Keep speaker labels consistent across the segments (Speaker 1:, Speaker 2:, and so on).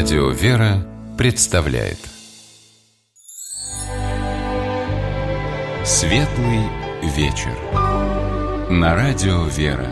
Speaker 1: Радио «Вера» представляет Светлый вечер на Радио «Вера».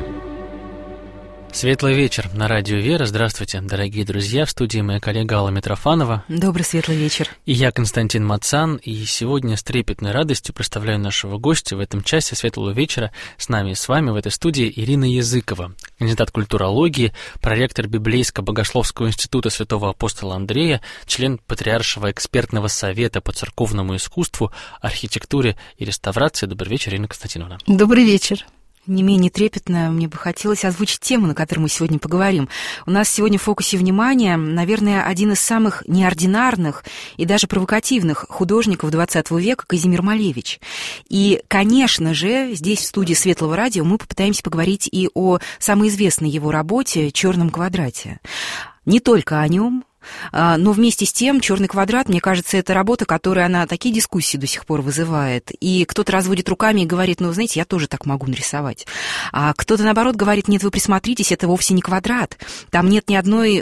Speaker 2: Светлый вечер на Радио «Вера». Здравствуйте, дорогие друзья. В студии моя коллега Алла Митрофанова.
Speaker 3: Добрый светлый вечер.
Speaker 2: И я, Константин Мацан. И сегодня с трепетной радостью представляю нашего гостя в этом часе Светлого вечера. С нами и с вами в этой студии Ирина Языкова, кандидат культурологии, проректор Библейско-богословского института святого апостола Андрея, член Патриаршего экспертного совета по церковному искусству, архитектуре и реставрации. Добрый вечер, Ирина Константиновна.
Speaker 3: Добрый вечер. Не менее трепетно мне бы хотелось озвучить тему, на которой мы сегодня поговорим. У нас сегодня в фокусе внимания, наверное, один из самых неординарных и даже провокативных художников XX века Казимир Малевич. И, конечно же, здесь, в студии Светлого радио, мы попытаемся поговорить и о самой известной его работе «Черном квадрате». Не только о нем, но вместе с тем «Черный квадрат», мне кажется, это работа, которая она такие дискуссии до сих пор вызывает. И кто-то разводит руками и говорит: ну, знаете, я тоже так могу нарисовать. А кто-то, наоборот, говорит: нет, вы присмотритесь, это вовсе не квадрат. Там нет ни одной,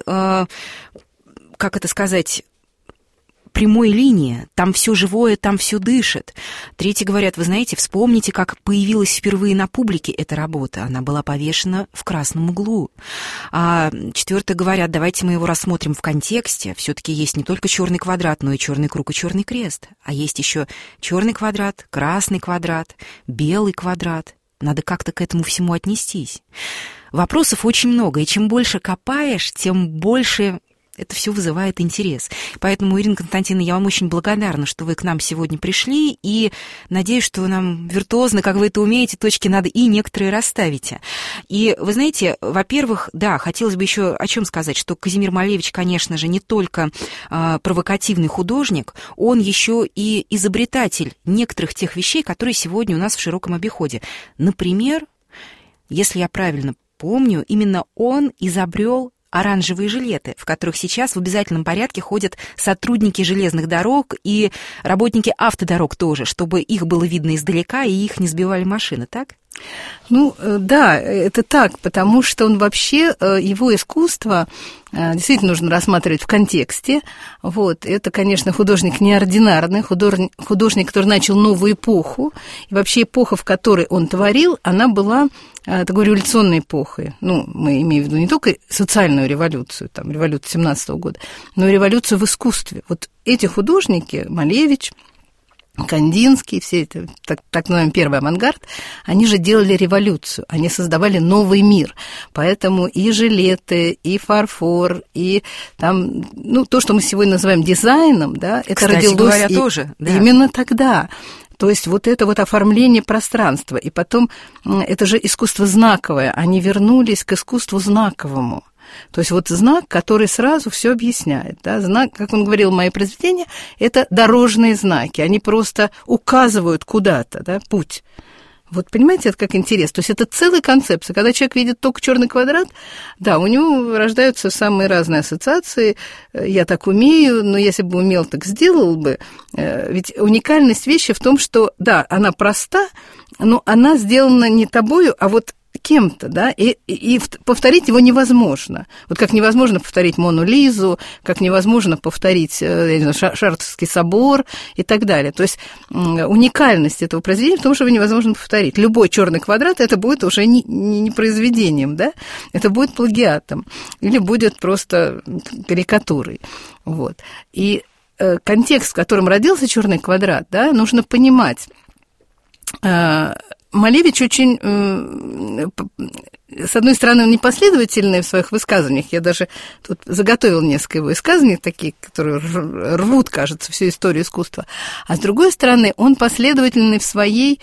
Speaker 3: как это сказать, прямой линии, там все живое, там все дышит. Третьи говорят: вы знаете, вспомните, как появилась впервые на публике эта работа, она была повешена в красном углу. А четвертые говорят: давайте мы его рассмотрим в контексте, все-таки есть не только черный квадрат, но и черный круг и черный крест, а есть еще черный квадрат, красный квадрат, белый квадрат. Надо как-то к этому всему отнестись. Вопросов очень много, и чем больше копаешь, тем больше это все вызывает интерес. Поэтому, Ирина Константиновна, я вам очень благодарна, что вы к нам сегодня пришли, и надеюсь, что вы нам виртуозно, как вы это умеете, точки над «и» некоторые расставите. И вы знаете, во-первых, да, хотелось бы еще о чем сказать, что Казимир Малевич, конечно же, не только провокативный художник, он еще и изобретатель некоторых тех вещей, которые сегодня у нас в широком обиходе. Например, если я правильно помню, именно он изобрел оранжевые жилеты, в которых сейчас в обязательном порядке ходят сотрудники железных дорог и работники автодорог тоже, чтобы их было видно издалека и их не сбивали машины, так?
Speaker 4: Ну, да, это так, потому что он вообще, его искусство действительно нужно рассматривать в контексте. Вот, это, конечно, художник неординарный, художник, который начал новую эпоху, и вообще эпоха, в которой он творил, она была такой революционной эпохой. Ну, мы имеем в виду не только социальную революцию, там, революцию 17 года, но и революцию в искусстве. Вот эти художники, Малевич, Кандинский, все это, так называемый первый авангард, они же делали революцию, они создавали новый мир. Поэтому и жилеты, и фарфор, и там, ну, то, что мы сегодня называем дизайном, да, это
Speaker 3: кстати
Speaker 4: родилось
Speaker 3: говоря, тоже, да.
Speaker 4: Именно тогда. То есть вот это вот оформление пространства. И потом это же искусство знаковое. Они вернулись к искусству знаковому. То есть вот знак, который сразу все объясняет. Да? Знак, как он говорил, мои произведения, это дорожные знаки. Они просто указывают куда-то, да, путь. Вот понимаете, это как интересно. То есть это целая концепция. Когда человек видит только черный квадрат, да, у него рождаются самые разные ассоциации. Я так умею, но если бы умел, так сделал бы. Ведь уникальность вещи в том, что, да, она проста, но она сделана не тобою, а вот кем-то, да, и повторить его невозможно. Вот как невозможно повторить Мону Лизу, как невозможно повторить, я не знаю, Шартрский собор и так далее. То есть уникальность этого произведения в том, что его невозможно повторить. Любой черный квадрат это будет уже не произведением, да, это будет плагиатом или будет просто карикатурой. Вот. И контекст, в котором родился черный квадрат, да, нужно понимать. Малевич очень, с одной стороны, непоследовательный в своих высказываниях. Я даже тут заготовила несколько его высказываний, такие, которые рвут, кажется, всю историю искусства. А с другой стороны, он последовательный в своей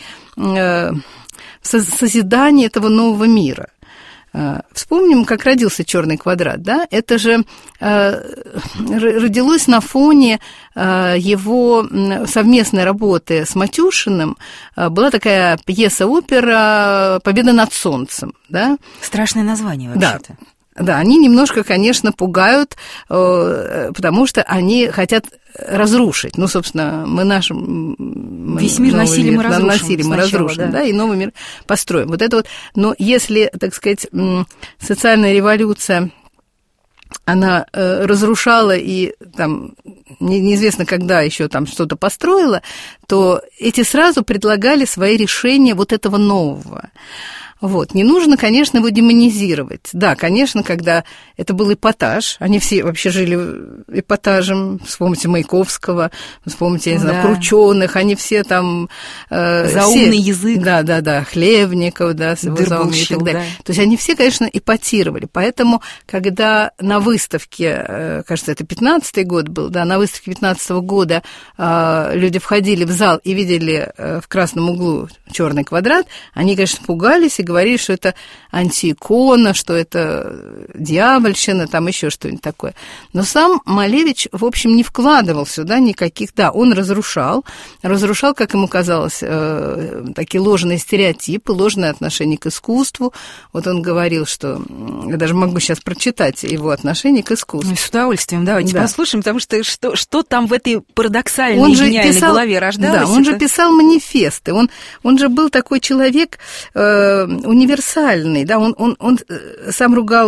Speaker 4: созидании этого нового мира. Вспомним, как родился «Черный квадрат», да? Это же родилось на фоне его совместной работы с Матюшиным. Была такая пьеса-опера «Победа над солнцем», да?
Speaker 3: Страшное название вообще-то.
Speaker 4: Да, они немножко, конечно, пугают, потому что они хотят разрушить. Ну, собственно, мы
Speaker 3: весь мир насилием
Speaker 4: мы разрушим, да, и новый мир построим. Вот это вот. Но если, так сказать, социальная революция она разрушала и там неизвестно когда еще там что-то построила, то эти сразу предлагали свои решения вот этого нового. Вот. Не нужно, конечно, его демонизировать. Да, конечно, когда это был эпатаж, они все вообще жили эпатажем, вспомните Маяковского, вспомните, я не знаю, Кручёных, они все там...
Speaker 3: Заумный язык.
Speaker 4: Да, Хлебников, да, с его заумным и так далее. Да. То есть они все, конечно, эпатировали. Поэтому, когда на выставке, кажется, это 15-й год был, да, на выставке 15-го года люди входили в зал и видели в красном углу черный квадрат, они, конечно, пугались и говорили, что это антиикона, что это дьявольщина, там еще что-нибудь такое. Но сам Малевич, в общем, не вкладывал сюда никаких... Да, он разрушал, как ему казалось, такие ложные стереотипы, ложное отношение к искусству. Вот он говорил, что... Я даже могу сейчас прочитать его отношение к искусству.
Speaker 3: С удовольствием, давайте послушаем, потому что что там в этой парадоксальной гениальной голове рождалось?
Speaker 4: Да, он же писал манифесты, он же был такой человек... универсальный, да, он сам ругал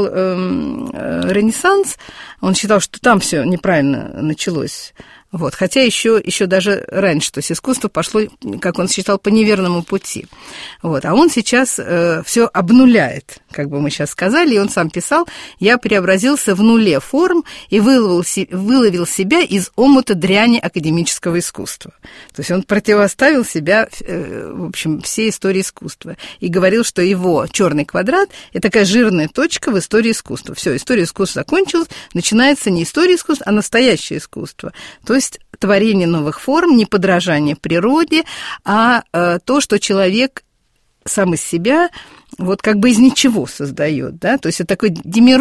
Speaker 4: Ренессанс, он считал, что там все неправильно началось. Вот, хотя еще даже раньше, то есть искусство пошло, как он считал, по неверному пути. Вот, а он сейчас все обнуляет, как бы мы сейчас сказали, и он сам писал: «Я преобразился в нуле форм и выловил себя из омута дряни академического искусства». То есть он противоставил себя, в общем, всей истории искусства и говорил, что его черный квадрат – это такая жирная точка в истории искусства. Все, история искусства закончилась, начинается не история искусства, а настоящее искусство. То есть творение новых форм, не подражание природе, а то, что человек сам из себя вот как бы из ничего создает, да, то есть это такое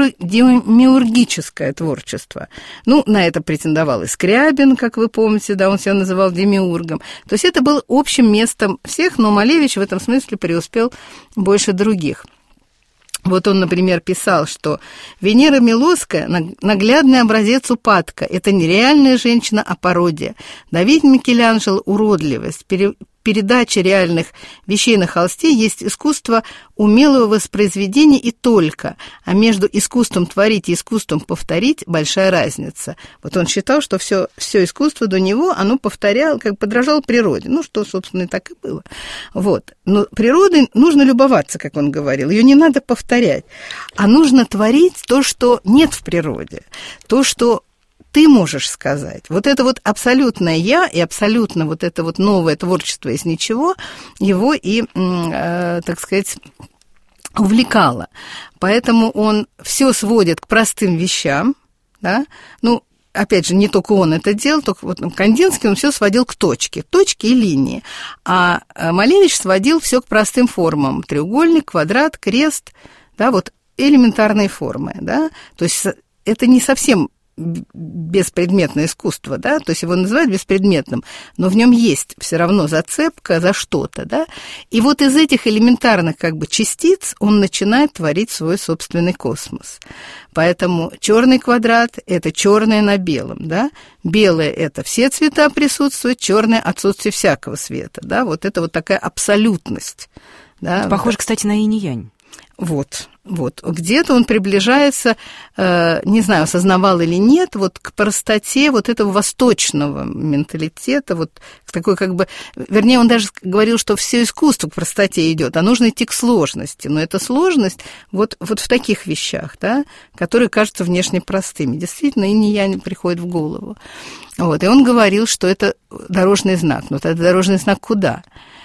Speaker 4: демиургическое творчество. Ну, на это претендовал и Скрябин, как вы помните, да, он себя называл демиургом. То есть это было общим местом всех, но Малевич в этом смысле преуспел больше других. Вот он, например, писал, что Венера Милосская – наглядный образец упадка. Это не реальная женщина, а пародия. Давид Микеланджело – уродливость. Передача реальных вещей на холсте есть искусство умелого воспроизведения и только. А между искусством творить и искусством повторить большая разница. Вот он считал, что все искусство до него, оно повторяло, как подражало природе. Ну, что, собственно, и так и было. Вот. Но природой нужно любоваться, как он говорил. Ее не надо повторять. А нужно творить то, что нет в природе. То, что ты можешь сказать. Вот это вот абсолютное «я» и абсолютно вот это вот новое творчество из ничего его и, так сказать, увлекало. Поэтому он все сводит к простым вещам, да, ну, опять же, не только он это делал, только вот Кандинский он все сводил к точке и линии, а Малевич сводил все к простым формам: треугольник, квадрат, крест, да, вот элементарные формы, да, то есть это не совсем беспредметное искусство, да, то есть его называют беспредметным, но в нем есть все равно зацепка за что-то, да, и вот из этих элементарных как бы частиц он начинает творить свой собственный космос. Поэтому черный квадрат – это черное на белом, да, белое – это все цвета присутствуют, черное – отсутствие всякого света, да, вот это вот такая абсолютность. Да,
Speaker 3: похоже, кстати, на инь-янь.
Speaker 4: Вот. Где-то он приближается, не знаю, осознавал или нет, вот к простоте вот этого восточного менталитета, вот к такой как бы... Вернее, он даже говорил, что все искусство к простоте идет, а нужно идти к сложности. Но эта сложность вот в таких вещах, да, которые кажутся внешне простыми. Действительно, инь-янь приходит в голову. Вот. И он говорил, что это дорожный знак. Но это дорожный знак куда?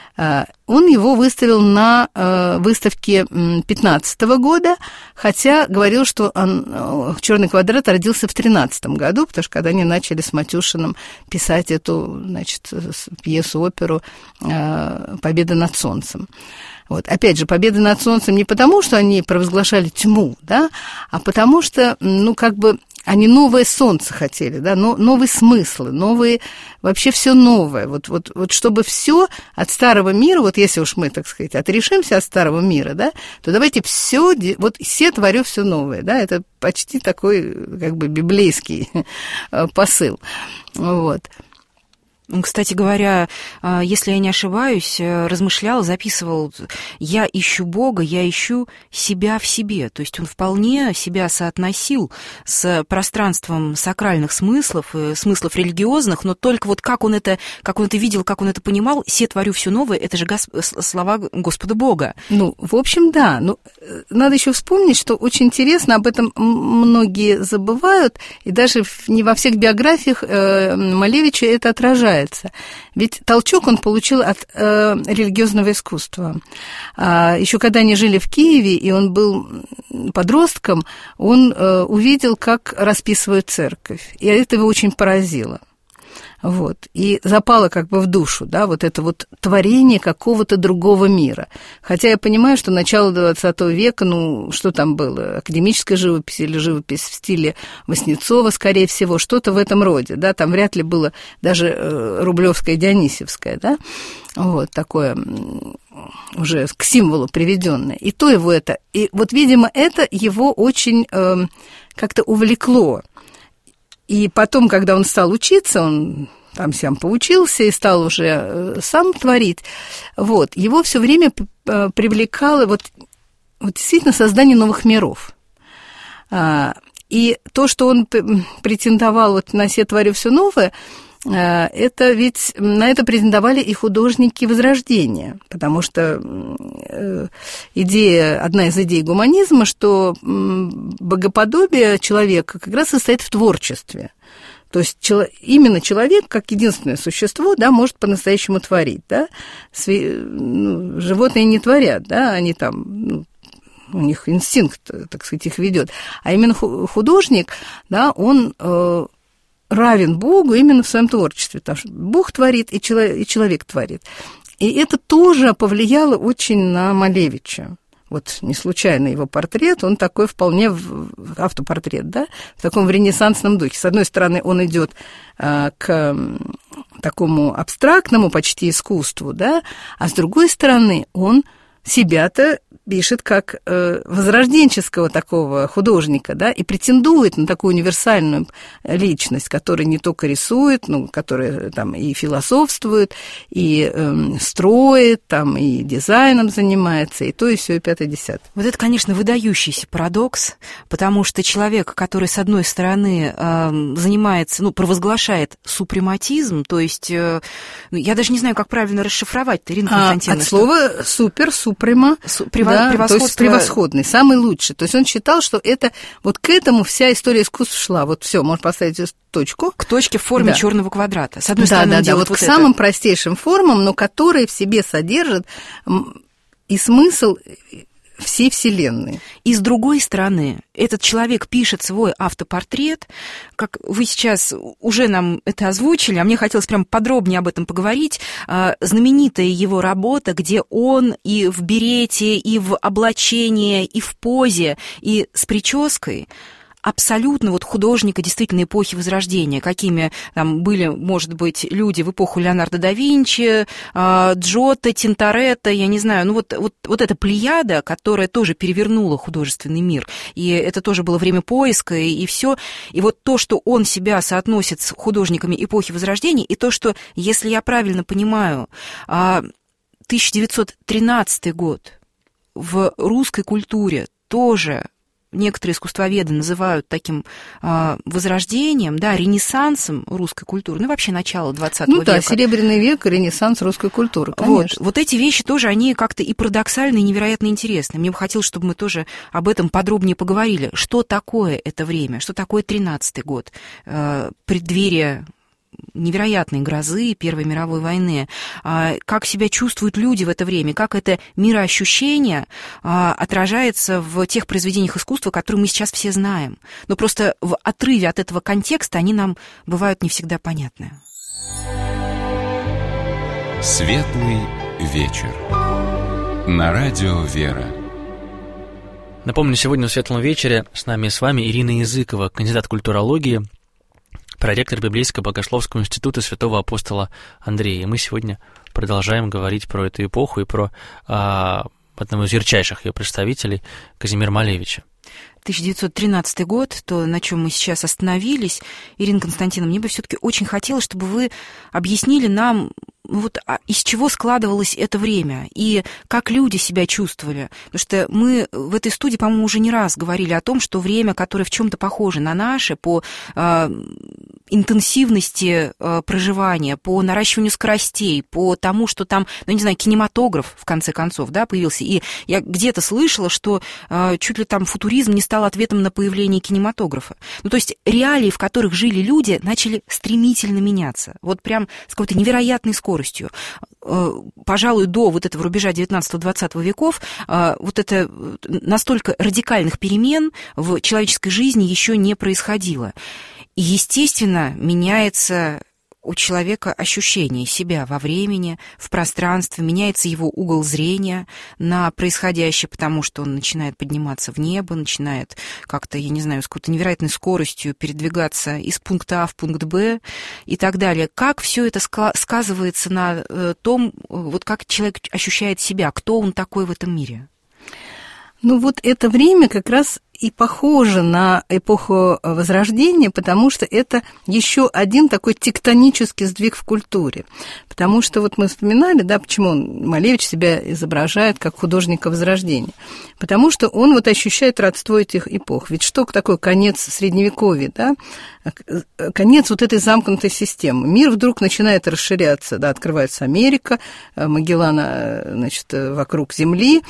Speaker 4: Он его выставил на выставке 2015 года, хотя говорил, что «Черный квадрат» родился в 2013 году, потому что когда они начали с Матюшиным писать эту, значит, пьесу-оперу «Победа над солнцем». Вот. Опять же, победа над солнцем не потому, что они провозглашали тьму, да, а потому что, ну, как бы они новое солнце хотели, да, новые смыслы, новые, вообще все новое. Вот чтобы все от старого мира, вот если уж мы, так сказать, отрешимся от старого мира, да, то давайте все, вот все творю все новое, да, это почти такой, как бы, библейский посыл, вот.
Speaker 3: Он, кстати говоря, если я не ошибаюсь, размышлял, записывал: «Я ищу Бога, я ищу себя в себе». То есть он вполне себя соотносил с пространством сакральных смыслов, смыслов религиозных, но только вот как он это видел, как он это понимал: «Се творю все новое», это же слова Господа Бога.
Speaker 4: Ну, в общем, да. Ну, надо еще вспомнить, что очень интересно, об этом многие забывают, и даже не во всех биографиях Малевича это отражается. Ведь толчок он получил от религиозного искусства. Еще когда они жили в Киеве, и он был подростком, он увидел, как расписывают церковь, и это его очень поразило. Вот. И запало как бы в душу, да, вот это вот творение какого-то другого мира. Хотя я понимаю, что начало XX века, ну, что там было, академическая живопись или живопись в стиле Васнецова, скорее всего, что-то в этом роде, да, там вряд ли было даже Рублевское, Дионисевское, да, вот такое уже к символу приведенное. И то его это, и вот, видимо, это его очень как-то увлекло. И потом, когда он стал учиться, он там сам поучился и стал уже сам творить, вот, его все время привлекало вот действительно создание новых миров. И то, что он претендовал вот на «Се творю все новое», это ведь на это претендовали и художники Возрождения, потому что одна из идей гуманизма, что богоподобие человека как раз состоит в творчестве. То есть именно человек, как единственное существо, да, может по-настоящему творить. Да? Животные не творят, да, они там... у них инстинкт, так сказать, их ведет. А именно художник, да, он равен Богу именно в своем творчестве. Потому что Бог творит, и человек творит. И это тоже повлияло очень на Малевича. Вот не случайно его портрет, он такой вполне автопортрет, да, в таком в ренессансном духе. С одной стороны, он идет к такому абстрактному почти искусству, да, а с другой стороны, он себя-то пишет как возрожденческого такого художника, да, и претендует на такую универсальную личность, которая не только рисует, ну, которая там и философствует, и строит, там, и дизайном занимается, и то, и все, и 5-10.
Speaker 3: Вот это, конечно, выдающийся парадокс, потому что человек, который, с одной стороны, занимается, ну, провозглашает супрематизм, то есть, я даже не знаю, как правильно расшифровать-то, Ирина Константиновна.
Speaker 4: От слова «супер», «супрема», да, то есть превосходный, самый лучший. То есть он считал, что это вот к этому вся история искусства шла. Вот все, можно поставить точку.
Speaker 3: К точке в форме черного квадрата. С одной
Speaker 4: стороны, он делает вот к самым простейшим формам, но которые в себе содержат и смысл всей Вселенной.
Speaker 3: И с другой стороны, этот человек пишет свой автопортрет, как вы сейчас уже нам это озвучили, а мне хотелось прям подробнее об этом поговорить, знаменитая его работа, где он и в берете, и в облачении, и в позе, и с прической, абсолютно вот художника действительно эпохи Возрождения, какими там были, может быть, люди в эпоху Леонардо да Винчи, Джотто, Тинторетто, я не знаю, ну вот эта плеяда, которая тоже перевернула художественный мир, и это тоже было время поиска, и все. И вот то, что он себя соотносит с художниками эпохи Возрождения, и то, что, если я правильно понимаю, 1913 год в русской культуре тоже некоторые искусствоведы называют таким возрождением, да, ренессансом русской культуры, ну, вообще начало 20 века.
Speaker 4: Ну да, Серебряный век, ренессанс русской культуры, конечно.
Speaker 3: Вот эти вещи тоже, они как-то и парадоксальны, и невероятно интересны. Мне бы хотелось, чтобы мы тоже об этом подробнее поговорили. Что такое это время? Что такое 13-й год? Преддверие невероятной грозы Первой мировой войны, как себя чувствуют люди в это время, как это мироощущение отражается в тех произведениях искусства, которые мы сейчас все знаем. Но просто в отрыве от этого контекста они нам бывают не всегда понятны.
Speaker 1: Светлый вечер. На радио «Вера».
Speaker 2: Напомню, сегодня в «Светлом вечере» с нами и с вами Ирина Языкова, кандидат культурологии, проректор Библейско-Богословского института святого апостола Андрея. И мы сегодня продолжаем говорить про эту эпоху и про одного из ярчайших ее представителей, Казимира Малевича.
Speaker 3: 1913 год, то, на чем мы сейчас остановились. Ирина Константиновна, мне бы все-таки очень хотелось, чтобы вы объяснили нам, вот из чего складывалось это время и как люди себя чувствовали. Потому что мы в этой студии, по-моему, уже не раз говорили о том, что время, которое в чем-то похоже на наше, по интенсивности проживания, по наращиванию скоростей, по тому, что там, ну, не знаю, кинематограф, в конце концов, да, появился. И я где-то слышала, что чуть ли там футуризм не стал ответом на появление кинематографа. Ну, то есть реалии, в которых жили люди, начали стремительно меняться. Вот прям с какой-то невероятной скоростью. Пожалуй, до вот этого рубежа 19-20 веков вот это настолько радикальных перемен в человеческой жизни еще не происходило. И, естественно, меняется у человека ощущение себя во времени, в пространстве, меняется его угол зрения на происходящее, потому что он начинает подниматься в небо, начинает как-то, я не знаю, с какой-то невероятной скоростью передвигаться из пункта А в пункт Б и так далее. Как все это сказывается на том, вот как человек ощущает себя, кто он такой в этом мире?
Speaker 4: Ну вот это время как раз и похоже на эпоху Возрождения, потому что это еще один такой тектонический сдвиг в культуре. Потому что вот мы вспоминали, да, почему Малевич себя изображает как художника Возрождения. Потому что он вот ощущает родство этих эпох. Ведь что такое конец Средневековья, да? Конец вот этой замкнутой системы. Мир вдруг начинает расширяться, да, открывается Америка, Магеллана, значит, вокруг Земли,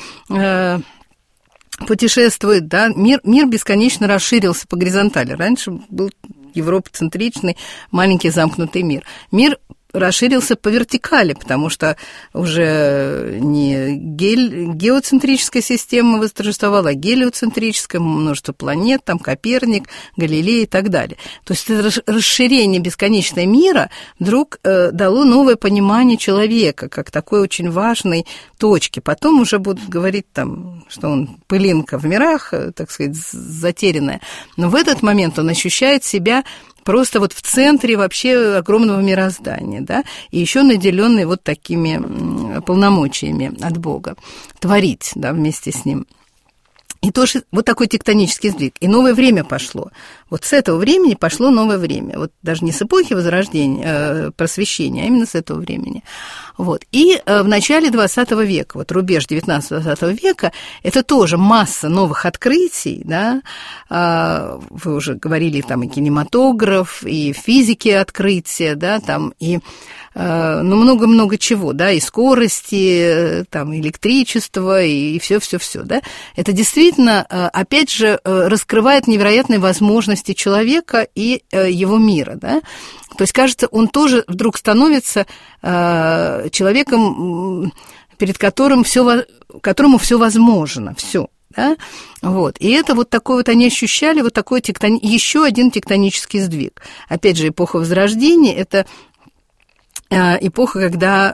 Speaker 4: путешествует, да, мир бесконечно расширился по горизонтали. Раньше был европоцентричный маленький замкнутый мир. Мир расширился по вертикали, потому что уже не геоцентрическая система восторжествовала, а гелиоцентрическая, множество планет, там Коперник, Галилей и так далее. То есть это расширение бесконечного мира вдруг дало новое понимание человека, как такой очень важной точки. Потом уже будут говорить, там, что он пылинка в мирах, так сказать, затерянная. Но в этот момент он ощущает себя просто вот в центре вообще огромного мироздания, да, и еще наделенный вот такими полномочиями от Бога творить, да, вместе с ним. И тоже вот такой тектонический сдвиг. И новое время пошло. Вот с этого времени пошло новое время. Вот даже не с эпохи Возрождения, Просвещения, а именно с этого времени. Вот. И в начале XX века, вот рубеж 19-20 века, это тоже масса новых открытий, да. Вы уже говорили, там и кинематограф, и физики открытия, да, там и ну, много-много чего, да, и скорости, там, электричество, и все-все-все, да. Это действительно, опять же, раскрывает невероятные возможности человека и его мира, да. То есть, кажется, он тоже вдруг становится человеком, перед которому все возможно, все. Да? Вот. И это вот такой вот они ощущали, вот такой еще один тектонический сдвиг. Опять же, эпоха Возрождения – это эпоха, когда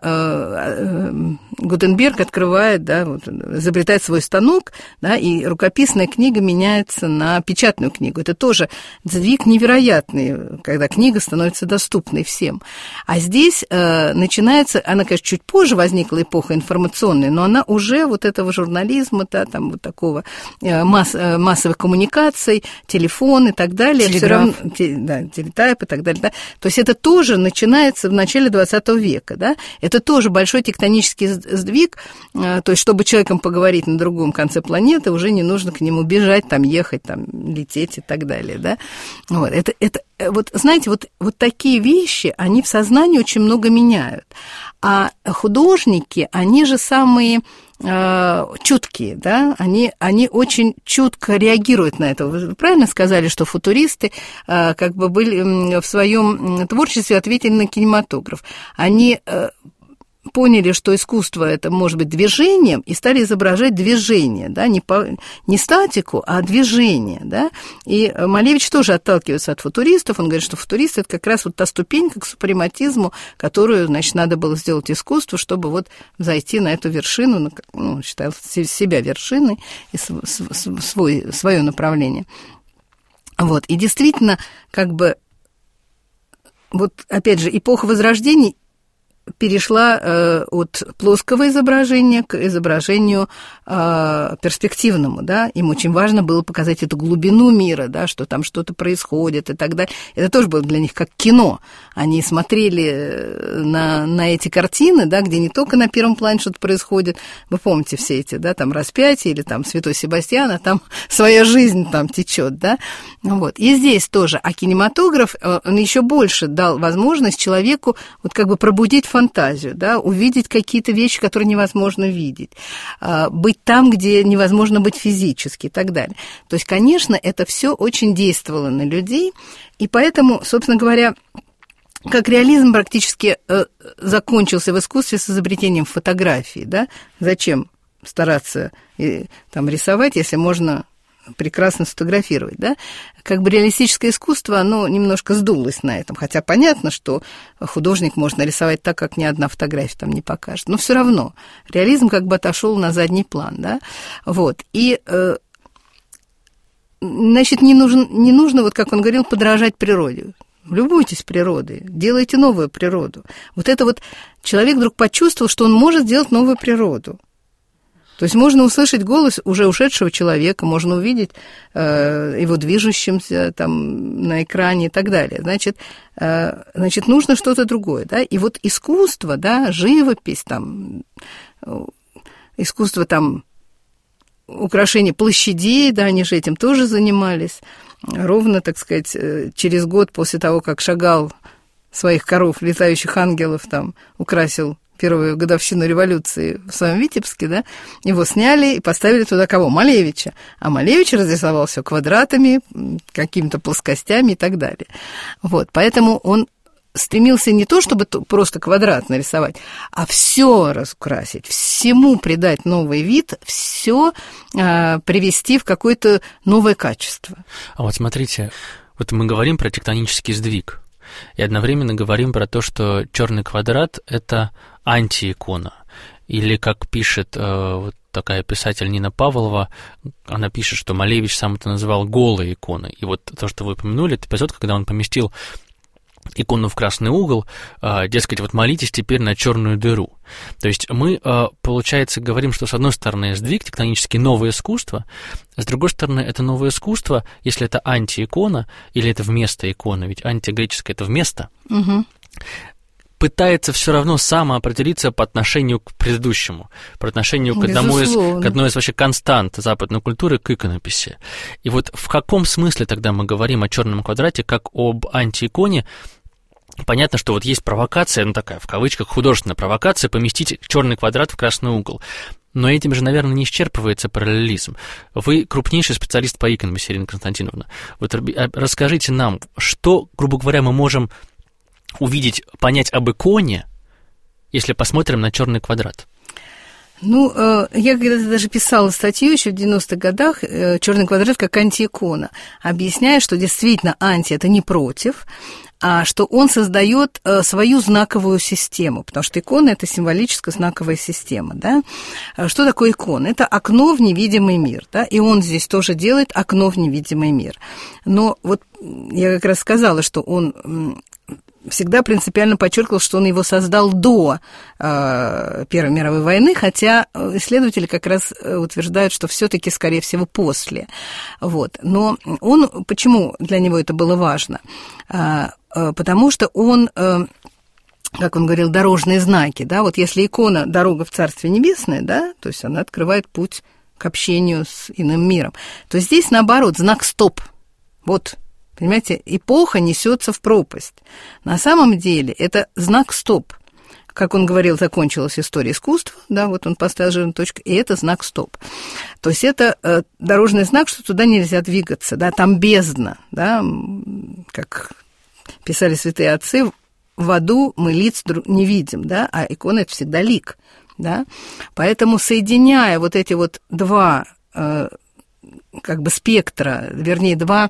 Speaker 4: Гутенберг открывает, да, вот, изобретает свой станок, да, и рукописная книга меняется на печатную книгу. Это тоже сдвиг невероятный, когда книга становится доступной всем. А здесь начинается, она, конечно, чуть позже возникла эпоха информационная, но она уже вот этого журнализма, да, там вот такого массовых коммуникаций, телефон и так далее.
Speaker 3: Телеграф.
Speaker 4: Телетайп и так далее. Да. То есть это тоже начинается в начале 20 века, да, это тоже большой тектонический сдвиг, то есть, чтобы человеком поговорить на другом конце планеты, уже не нужно к нему бежать, там, ехать, там, лететь и так далее, да. Вот, вот знаете, вот такие вещи, они в сознании очень много меняют, а художники, они же самые чуткие, да, они очень чутко реагируют на это. Вы правильно сказали, что футуристы как бы были в своем творчестве ответили на кинематограф. Они поняли, что искусство это может быть движением, и стали изображать движение, да, не статику, а движение, да. И Малевич тоже отталкивается от футуристов, он говорит, что футуристы это как раз вот та ступенька к супрематизму, которую, значит, надо было сделать искусству, чтобы вот зайти на эту вершину, ну, считал себя вершиной и свое направление. Вот, и действительно, как бы, вот, опять же, эпоха Возрождения перешла от плоского изображения к изображению перспективному, да, им очень важно было показать эту глубину мира, да, что там что-то происходит и так далее. Это тоже было для них как кино. Они смотрели на эти картины, да, где не только на первом плане что-то происходит, вы помните все эти, да, там распятие или там Святой Себастьян, а там своя жизнь там течет, да, вот. И здесь тоже, а кинематограф, он еще больше дал возможность человеку вот как бы пробудить фантазию, да, увидеть какие-то вещи, которые невозможно видеть, быть там, где невозможно быть физически и так далее. То есть, конечно, это все очень действовало на людей, и поэтому, собственно говоря, как реализм практически закончился в искусстве с изобретением фотографии, да, зачем стараться там рисовать, если можно прекрасно сфотографировать, да, как бы реалистическое искусство, оно немножко сдулось на этом, хотя понятно, что художник может нарисовать так, как ни одна фотография там не покажет, но все равно реализм как бы отошел на задний план, да, вот, и, значит, не нужно, вот как он говорил, подражать природе. Любуйтесь природой, делайте новую природу. Вот это вот человек вдруг почувствовал, что он может сделать новую природу. То есть можно услышать голос уже ушедшего человека, можно увидеть его движущимся там на экране и так далее. Значит, нужно что-то другое, да. И вот искусство, да, живопись, там, искусство там украшения площадей, да, они же этим тоже занимались. Ровно, так сказать, через год после того, как Шагал своих коров, летающих ангелов, там, украсил первую годовщину революции в своем Витебске, да, его сняли и поставили туда кого? Малевича. А Малевич разрисовал все квадратами, какими-то плоскостями и так далее. Вот, поэтому он стремился не то, чтобы просто квадрат нарисовать, а все раскрасить, всему придать новый вид, все привести в какое-то новое качество.
Speaker 2: А вот смотрите, вот мы говорим про тектонический сдвиг, и одновременно говорим про то, что черный квадрат — это антиикона. Или, как пишет вот такая писатель Нина Павлова, она пишет, что Малевич сам это называл голой иконой. И вот то, что вы упомянули, это эпизод, когда он поместил икону в красный угол, дескать, вот молитесь теперь на черную дыру. То есть мы, получается, говорим, что с одной стороны сдвиг, тектонически новое искусство, с другой стороны это новое искусство, если это антиикона или это вместо иконы, ведь антигреческое это вместо, пытается все равно самоопределиться по отношению к предыдущему, по отношению к одной из вообще констант западной культуры, к иконописи. И вот в каком смысле тогда мы говорим о черном квадрате как об антииконе? Понятно, что вот есть провокация, ну такая, в кавычках, художественная провокация, поместить черный квадрат в красный угол. Но этим же, наверное, не исчерпывается параллелизм. Вы крупнейший специалист по иконописи, Ирина Константиновна. Вот расскажите нам, что, грубо говоря, мы можем увидеть, понять об иконе, если посмотрим на черный квадрат?
Speaker 4: Ну, я когда-то даже писала статью еще в 90-х годах «Черный квадрат как антиикона», объясняя, что действительно анти – это не против, а что он создает свою знаковую систему, потому что икона – это символическая знаковая система, да? Что такое икона? Это окно в невидимый мир, да? И он здесь тоже делает окно в невидимый мир. Но вот я как раз сказала, что он всегда принципиально подчеркивал, что он его создал до Первой мировой войны, хотя исследователи как раз утверждают, что все-таки, скорее всего, после. Вот. Но он, почему для него это было важно? Потому что он, как он говорил, дорожные знаки, да, вот если икона «Дорога в Царствие Небесное», да, то есть она открывает путь к общению с иным миром, то здесь, наоборот, знак «Стоп». Вот. Понимаете, эпоха несется в пропасть. На самом деле это знак «стоп». Как он говорил, закончилась история искусства, да, вот он поставил жирную точку, и это знак «стоп». То есть это дорожный знак, что туда нельзя двигаться, да, там бездна, да, как писали святые отцы, в аду мы лиц не видим, да, а икона – это всегда лик, да. Поэтому, соединяя вот эти вот два как бы спектра, вернее, два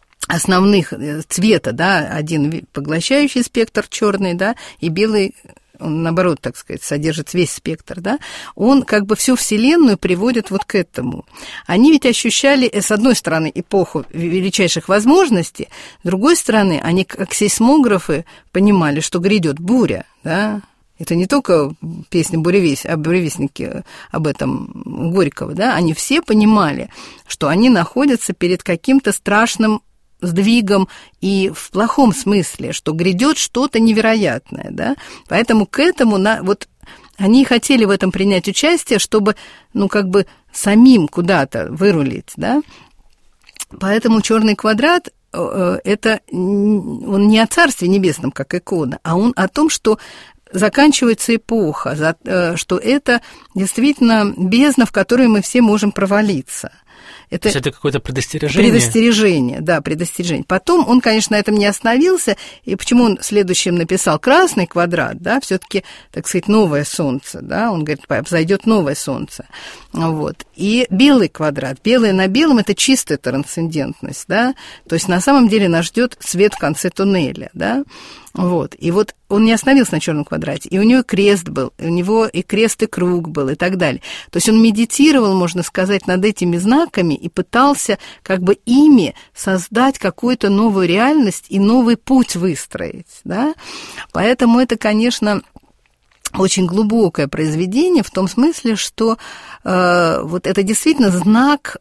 Speaker 4: основных цвета, да, один поглощающий спектр черный, да, и белый он, наоборот, так сказать, содержит весь спектр, да, он как бы всю Вселенную приводит вот к этому. Они ведь ощущали, с одной стороны, эпоху величайших возможностей, с другой стороны, они, как сейсмографы, понимали, что грядет буря, да. Это не только песня «Буревестники» об этом Горького, да, они все понимали, что они находятся перед каким-то страшным сдвигом и в плохом смысле, что грядет что-то невероятное, да, поэтому к этому, вот они хотели в этом принять участие, чтобы, ну, как бы самим куда-то вырулить, да, поэтому «Черный квадрат» это он не о Царстве Небесном, как икона, а он о том, что заканчивается эпоха, что это действительно бездна, в которую мы все можем провалиться.
Speaker 2: То есть это какое-то предостережение?
Speaker 4: Предостережение, да, предостережение. Потом он, конечно, на этом не остановился, и почему он следующим написал «Красный квадрат», да, все-таки, так сказать, новое солнце, да, он говорит, взойдет новое солнце, вот. И белый квадрат, белый на белом – это чистая трансцендентность, да, то есть на самом деле нас ждет свет в конце туннеля, да. Вот. И вот он не остановился на черном квадрате, и у него крест был, у него и крест, и круг был, и так далее. То есть он медитировал, можно сказать, над этими знаками и пытался как бы ими создать какую-то новую реальность и новый путь выстроить, да. Поэтому это, конечно, очень глубокое произведение в том смысле, что вот это действительно знак,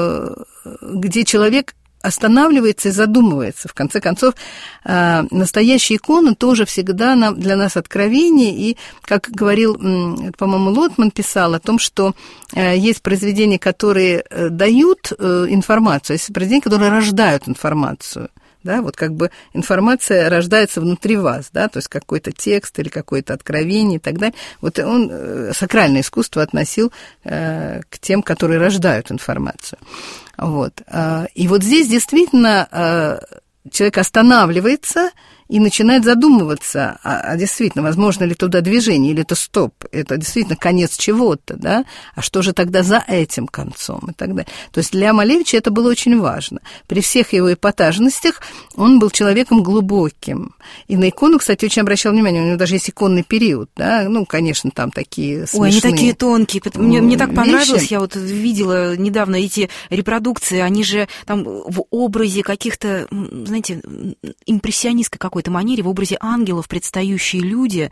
Speaker 4: где человек останавливается и задумывается. В конце концов, настоящая икона тоже всегда для нас откровение. И, как говорил, по-моему, Лотман писал о том, что есть произведения, которые дают информацию, есть произведения, которые рождают информацию. Да, вот как бы информация рождается внутри вас, да, то есть какой-то текст или какое-то откровение и так далее. Вот он сакральное искусство относил к тем, которые рождают информацию. Вот. И вот здесь действительно человек останавливается и начинает задумываться, а действительно, возможно ли туда движение, или это стоп, это действительно конец чего-то, да, а что же тогда за этим концом и так далее. То есть для Малевича это было очень важно. При всех его эпатажностях он был человеком глубоким. И на икону, кстати, очень обращал внимание, у него даже есть иконный период, да, ну, конечно, там такие смешные.
Speaker 3: Ой, они такие тонкие, мне так понравилось, я вот видела недавно эти репродукции, они же там в образе каких-то, знаете, импрессионистской какой-то манере, в образе ангелов предстающие люди,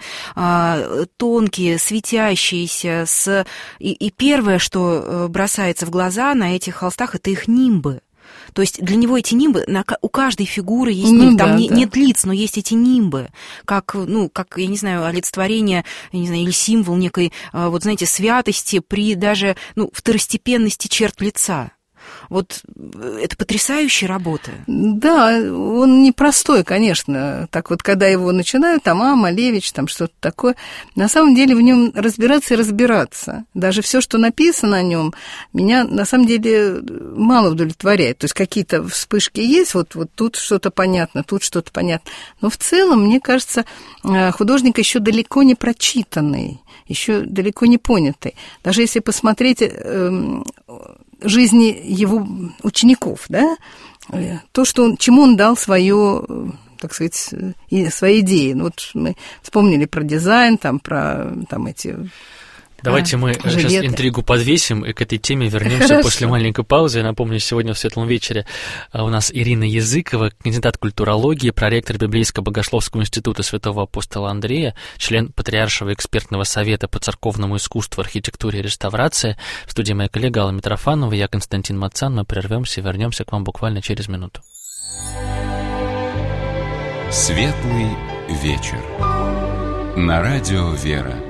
Speaker 3: тонкие, светящиеся, и первое, что бросается в глаза на этих холстах, это их нимбы. То есть для него эти нимбы, у каждой фигуры есть нимб, там нет лиц, но есть эти нимбы, как, я не знаю, олицетворение, я не знаю, или символ некой, вот знаете, святости при даже, второстепенности черт лица. Вот это потрясающая работа.
Speaker 4: Да, он непростой, конечно. Так вот, когда его начинают, там, Малевич, там что-то такое, на самом деле в нем разбираться и разбираться. Даже все, что написано о нем, меня на самом деле мало удовлетворяет. То есть какие-то вспышки есть, вот тут что-то понятно, тут что-то понятно. Но в целом, мне кажется, художник еще далеко не прочитанный, еще далеко не понятый. Даже если посмотреть жизни его учеников, да, то, чему он дал свое, так сказать, свои идеи. Вот мы вспомнили про дизайн, про эти...
Speaker 2: Давайте мы сейчас интригу подвесим и к этой теме вернемся после маленькой паузы. Я напомню, сегодня в «Светлом вечере» у нас Ирина Языкова, кандидат культурологии, проректор Библейско-Богословского института святого апостола Андрея, член Патриаршего экспертного совета по церковному искусству, архитектуре и реставрации. В студии моя коллега Алла Митрофанова, я Константин Мацан. Мы прервемся и вернемся к вам буквально через минуту.
Speaker 1: «Светлый вечер» на радио «Вера».